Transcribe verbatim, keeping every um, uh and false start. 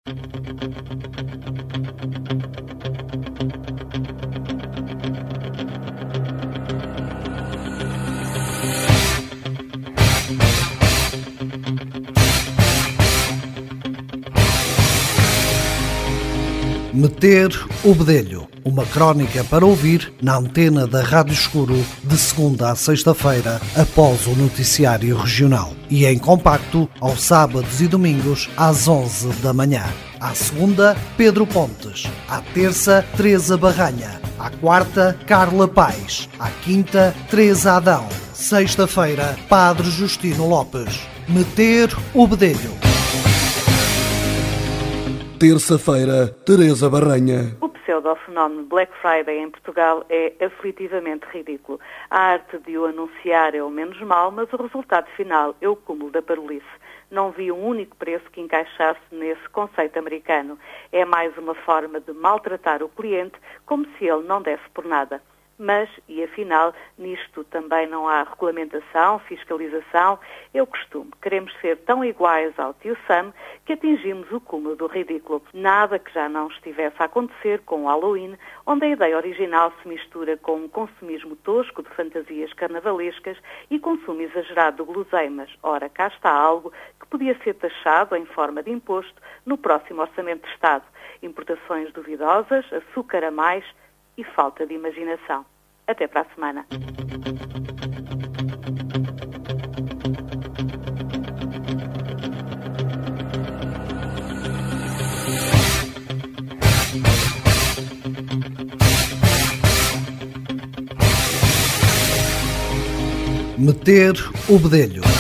Meter o bedelho, uma crónica para ouvir na antena da Rádio Escuro de segunda a sexta-feira após o noticiário regional e em compacto aos sábados e domingos às onze da manhã. À segunda, Pedro Pontes. À terça, Teresa Barranha. À quarta, Carla Paes. À quinta, Teresa Adão. Sexta-feira, Padre Justino Lopes. Meter o bedelho. Terça-feira, Teresa Barranha. O pseudofenómeno Black Friday em Portugal é aflitivamente ridículo. A arte de o anunciar é o menos mal, mas o resultado final é o cúmulo da parolice. Não vi um único preço que encaixasse nesse conceito americano. É mais uma forma de maltratar o cliente, como se ele não desse por nada. Mas, e afinal, nisto também não há regulamentação, fiscalização, é o costume. Queremos ser tão iguais ao tio Sam que atingimos o cúmulo do ridículo. Nada que já não estivesse a acontecer com o Halloween, onde a ideia original se mistura com um consumismo tosco de fantasias carnavalescas e consumo exagerado de guloseimas. Ora, cá está algo que podia ser taxado em forma de imposto no próximo Orçamento de Estado. Importações duvidosas, açúcar a mais e falta de imaginação. Até para a semana. Meter o bedelho.